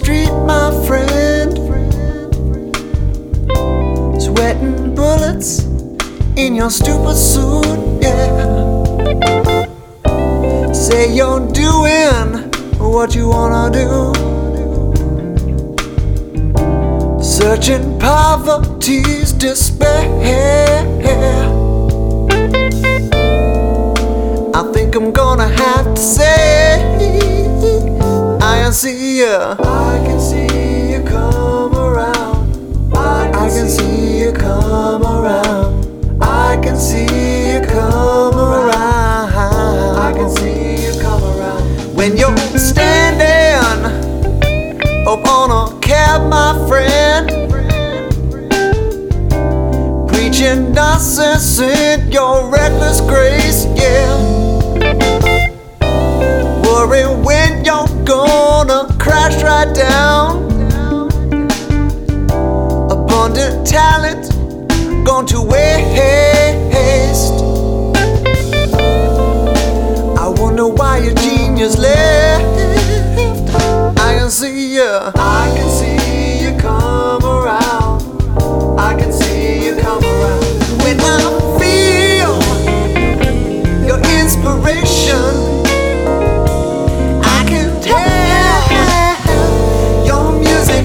street, my friend, sweating bullets in your stupid suit, yeah. Say you're doing what you wanna do, searching poverty's despair. I think I'm gonna have to say, I can see you, I can see you come around, I can see you come around, I can see you come around, I can see you come around. When you're standing up on a cab, my friend, preaching nonsense in your reckless grace, yeah. Worry when you're gonna crash right down. Abundant talent gone to waste. I wonder why your genius left. I can see you, I can see you come around, I can see you come around. When I feel your inspiration, I can tell your music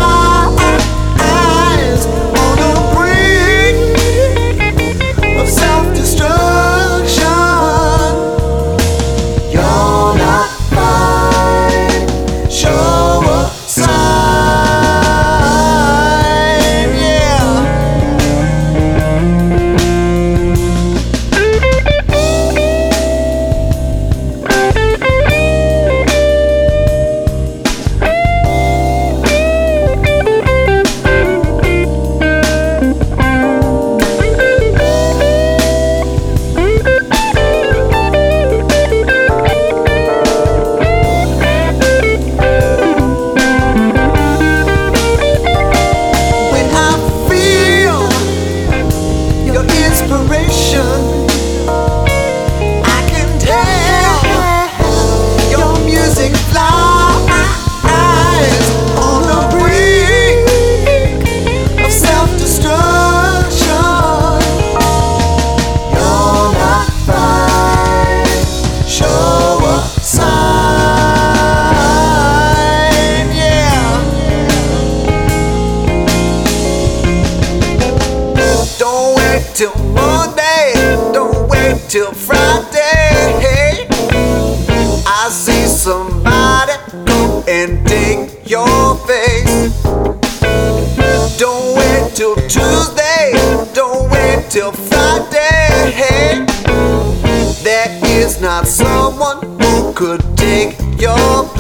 flies on the brink of self-destruction. You're not fine, show a sign, yeah. Till Monday, don't wait till Friday. I see somebody go and take your face. Don't wait till Tuesday, don't wait till Friday. There is not someone who could take your